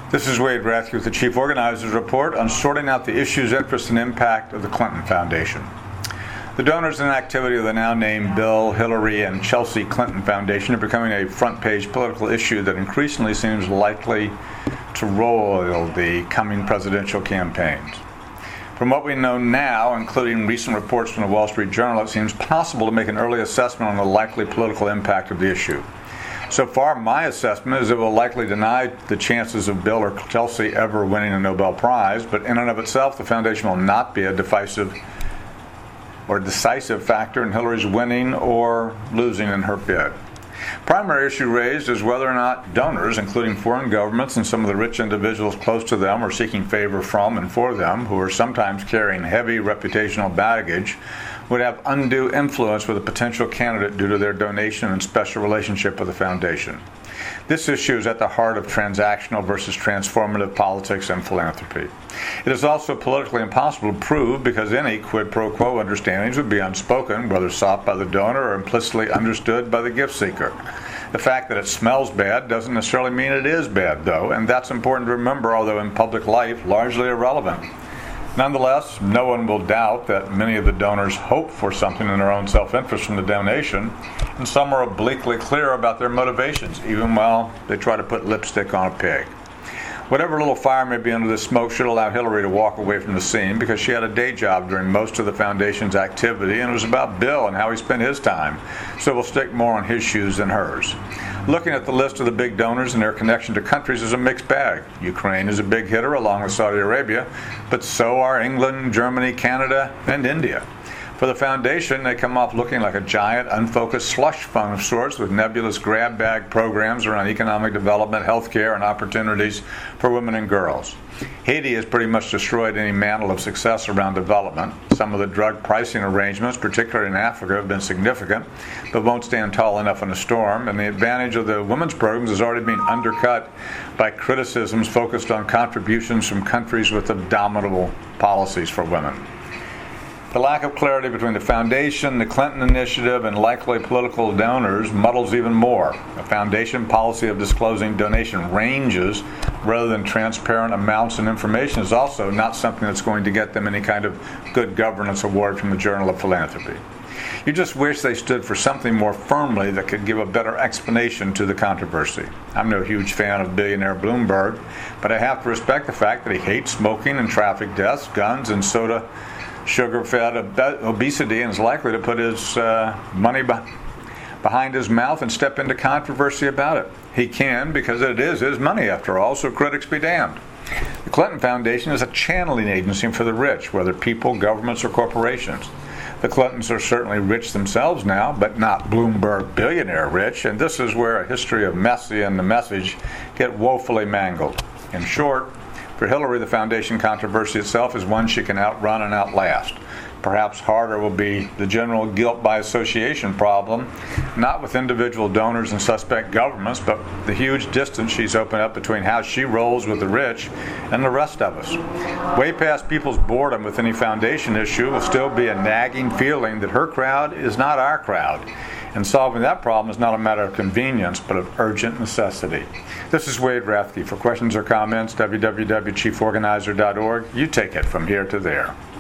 This is Wade Rathke with the Chief Organizer's Report on sorting out the issues, interests, and impact of the Clinton Foundation. The donors and activity of the now named Bill, Hillary, and Chelsea Clinton Foundation are becoming a front-page political issue that increasingly seems likely to roil the coming presidential campaigns. From what we know now, including recent reports from the Wall Street Journal, it seems possible to make an early assessment on the likely political impact of the issue. So far, my assessment is it will likely deny the chances of Bill or Chelsea ever winning a Nobel Prize, but in and of itself, the foundation will not be a decisive factor in Hillary's winning or losing in her bid. Primary issue raised is whether or not donors, including foreign governments and some of the rich individuals close to them or seeking favor from and for them, who are sometimes carrying heavy reputational baggage, would have undue influence with a potential candidate due to their donation and special relationship with the foundation. This issue is at the heart of transactional versus transformative politics and philanthropy. It is also politically impossible to prove because any quid pro quo understandings would be unspoken, whether sought by the donor or implicitly understood by the gift seeker. The fact that it smells bad doesn't necessarily mean it is bad, though, and that's important to remember, although in public life largely irrelevant. Nonetheless, no one will doubt that many of the donors hope for something in their own self-interest from the donation, and some are obliquely clear about their motivations, even while they try to put lipstick on a pig. Whatever little fire may be under the smoke should allow Hillary to walk away from the scene because she had a day job during most of the foundation's activity, and it was about Bill and how he spent his time, so we'll stick more on his shoes than hers. Looking at the list of the big donors and their connection to countries is a mixed bag. Ukraine is a big hitter along with Saudi Arabia, but so are England, Germany, Canada, and India. For the foundation, they come off looking like a giant, unfocused slush fund of sorts with nebulous grab bag programs around economic development, healthcare, and opportunities for women and girls. Haiti has pretty much destroyed any mantle of success around development. Some of the drug pricing arrangements, particularly in Africa, have been significant, but won't stand tall enough in a storm, and the advantage of the women's programs is already being undercut by criticisms focused on contributions from countries with abominable policies for women. The lack of clarity between the foundation, the Clinton initiative, and likely political donors muddles even more. A foundation policy of disclosing donation ranges rather than transparent amounts and information is also not something that's going to get them any kind of good governance award from the Journal of Philanthropy. You just wish they stood for something more firmly that could give a better explanation to the controversy. I'm no huge fan of billionaire Bloomberg, but I have to respect the fact that he hates smoking and traffic deaths, guns, and sugar-fed obesity, and is likely to put his money behind his mouth and step into controversy about it. He can, because it is his money after all, so critics be damned. The Clinton Foundation is a channeling agency for the rich, whether people, governments, or corporations. The Clintons are certainly rich themselves now, but not Bloomberg billionaire rich, and this is where a history of Messi and the message get woefully mangled. In short, for Hillary, the foundation controversy itself is one she can outrun and outlast. Perhaps harder will be the general guilt by association problem, not with individual donors and suspect governments, but the huge distance she's opened up between how she rolls with the rich and the rest of us. Way past people's boredom with any foundation issue will still be a nagging feeling that her crowd is not our crowd. And solving that problem is not a matter of convenience, but of urgent necessity. This is Wade Rathke. For questions or comments, www.chieforganizer.org. You take it from here to there.